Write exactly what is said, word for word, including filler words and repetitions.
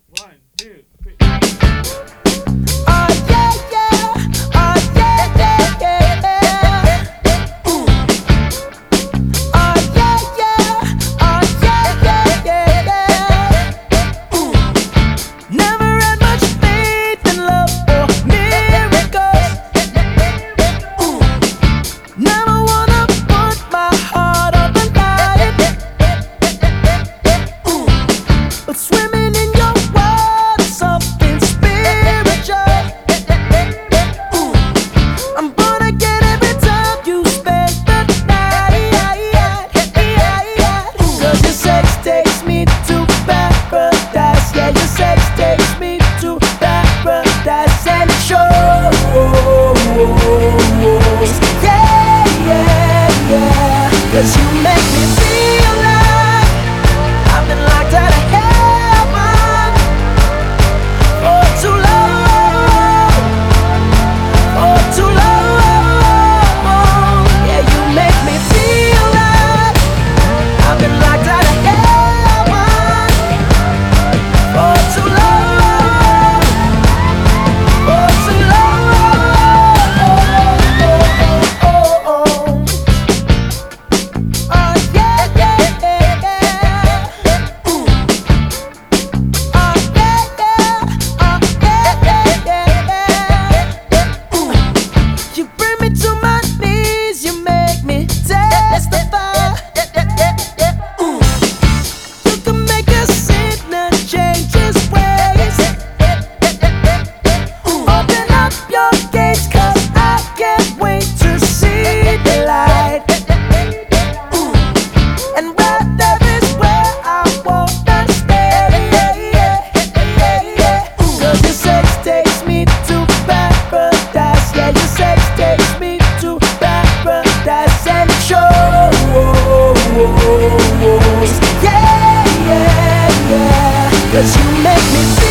One, two, three. Oh yeah, yeah. Oh yeah, yeah, yeah. Ooh. Oh yeah, yeah. Oh yeah, yeah, yeah, yeah. Ooh. Never had much faith in love or miracles. Ooh. Never wanna put my heart on the line. Ooh. But swimming in your world is something spiritual. Ooh. I'm gonna get every time you spend the night. Cause your sex takes me to paradise. Yeah, your sex takes me to paradise. And it shows. Yeah, yeah, yeah. Cause you make me feel like I've been locked out of heaven for too long, for too long. Yeah, you make me feel like I've been locked out of heaven for too long, for too long. Oh, yeah, yeah, yeah, yeah. Ooh. Oh yeah, yeah. Oh yeah, yeah, yeah, yeah. Ooh. You bring me to my knees, you make me testify. Ooh. You can make a sinner change his ways. Ooh. Open up your gates, 'cause I can't wait to see the light. Ooh. And right there is where I wanna stay. Cause your sex takes me to paradise. Yeah, your sex takes me to paradise. And it shows. Yeah, yeah, yeah. Cause you make me feel